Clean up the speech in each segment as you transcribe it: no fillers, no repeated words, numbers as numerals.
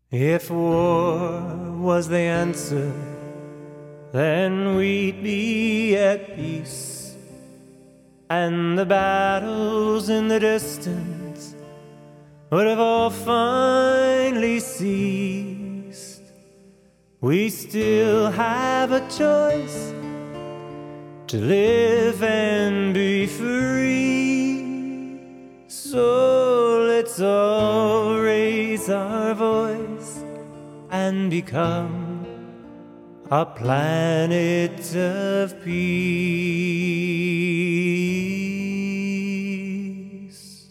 If war was the answer, then we'd be at peace, and the battles in the distance would have all finally ceased. We still have a choice to live and be free, so let's all raise our voice and become a planet of peace.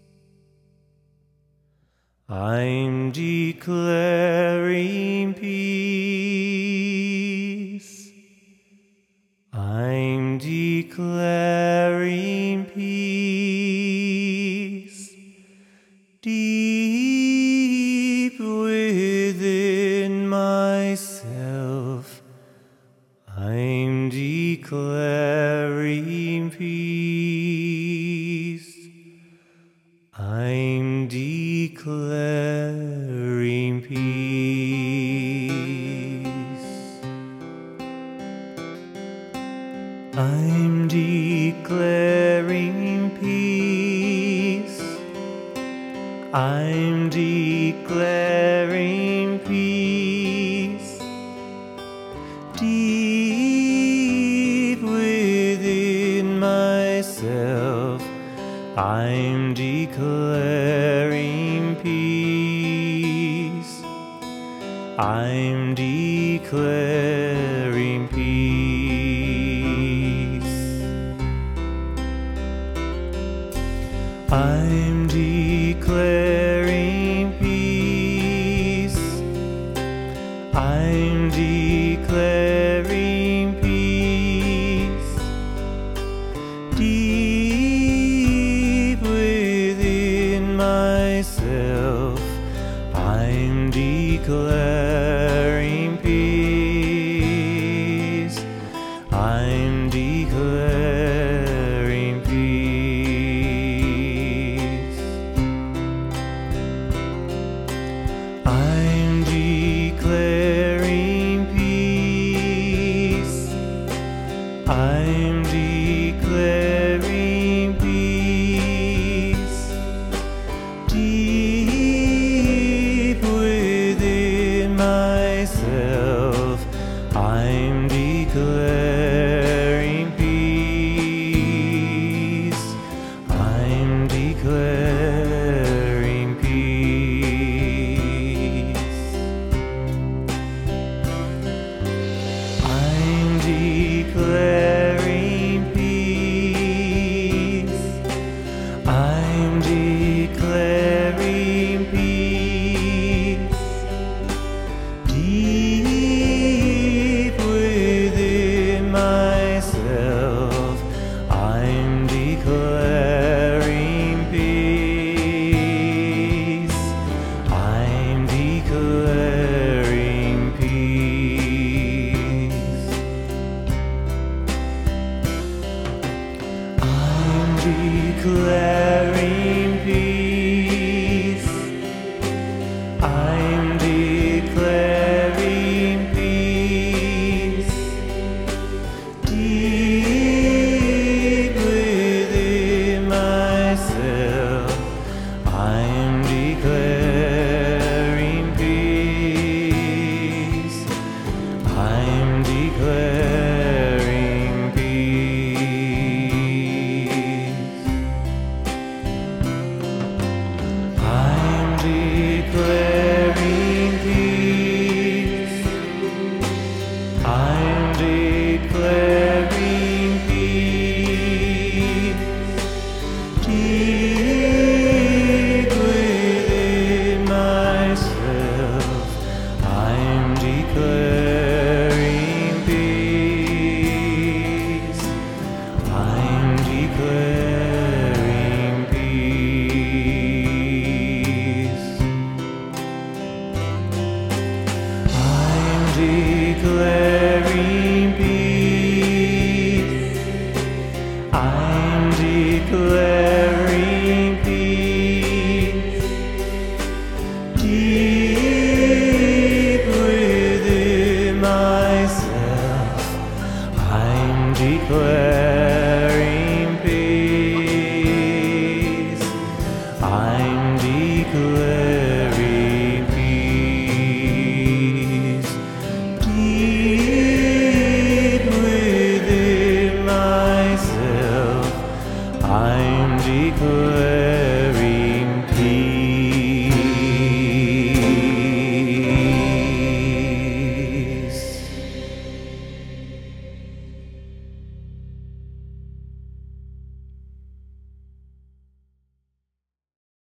I'm declaring peace. I'm declaring peace. Deep within myself, I'm declaring peace. I'm declaring peace. I'm declaring peace. I'm declaring peace. Deep within myself, I'm declaring peace. I'm declaring peace. I'm declaring peace. I'm declaring peace. Deep within myself, I'm declaring peace. I'm declaring peace. I'm declaring peace. I'm declaring peace. Deep within myself, I'm declaring peace. I'm declaring peace. I'm declaring peace. I'm declaring peace. Deep within myself, I'm declaring peace. I'm declaring peace. I'm declaring peace. I'm declaring peace. Deep within myself, I'm declaring peace. I'm declaring peace. I'm declaring peace. I'm declaring peace. Deep within myself, I'm declaring peace. I'm declaring peace. I'm declaring peace. I'm declaring peace. Deep